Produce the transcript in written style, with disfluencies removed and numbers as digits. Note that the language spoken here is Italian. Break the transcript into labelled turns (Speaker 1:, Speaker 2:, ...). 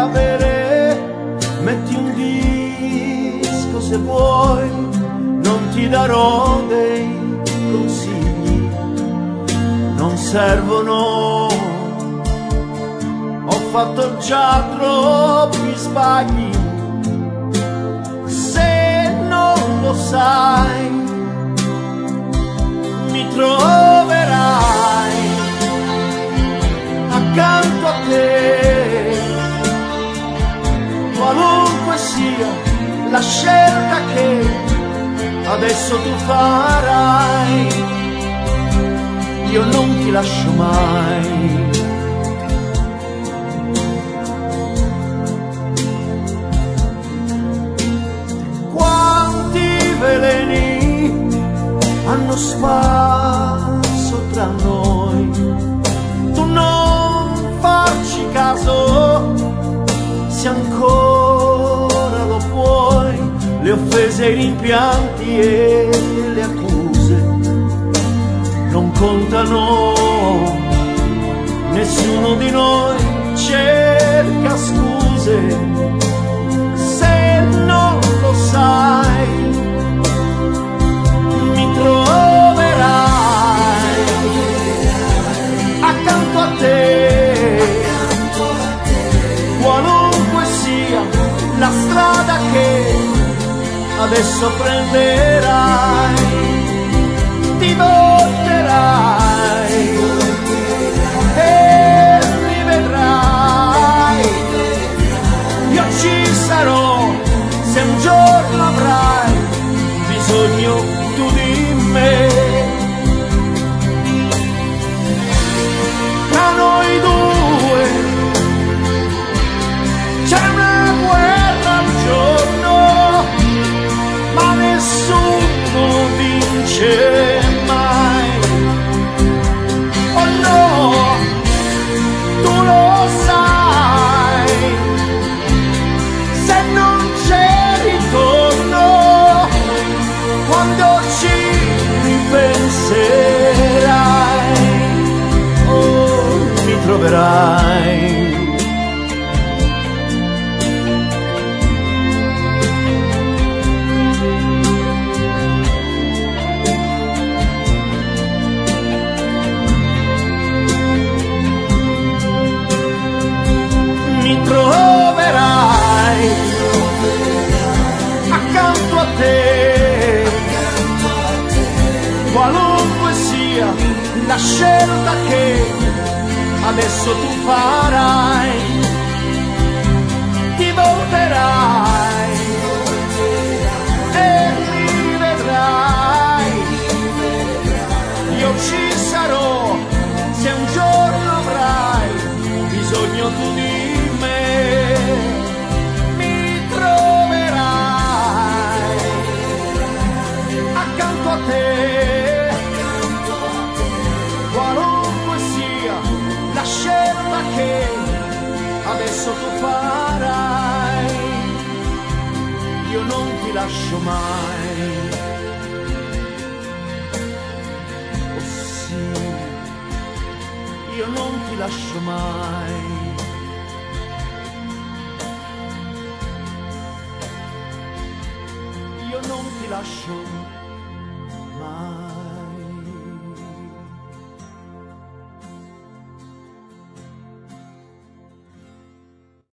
Speaker 1: bere, metti un disco se vuoi, non ti darò dei consigli, non servono. Ho fatto già troppi sbagli, se non lo sai mi troverai accanto a te, qualunque sia la scelta che adesso tu farai, io non ti lascio mai. Veleni hanno sparso tra noi, tu non farci caso se ancora lo puoi, le offese, i rimpianti e le accuse non contano, nessuno di noi cerca scuse, se non lo sai troverai accanto a te, qualunque sia la strada che adesso prenderai, ti volterai e mi vedrai, io ci sarò se un giorno avrai bisogno tu di me. Tra noi due c'è una guerra un giorno, ma nessuno vince mai. Oh no, tu lo sai, se non c'è ritorno, quando ci ripenserai, oh, mi troverai. Mi troverai accanto a te, qualunque sia la scelta che adesso tu farai, ti volterai e mi vedrai, io ci sarò se un giorno avrai bisogno tu di me, mi troverai accanto a te, qualunque sia la scelta che adesso tu farai, io non ti lascio mai. Oh sì, io non ti lascio mai. Io non ti lascio mai.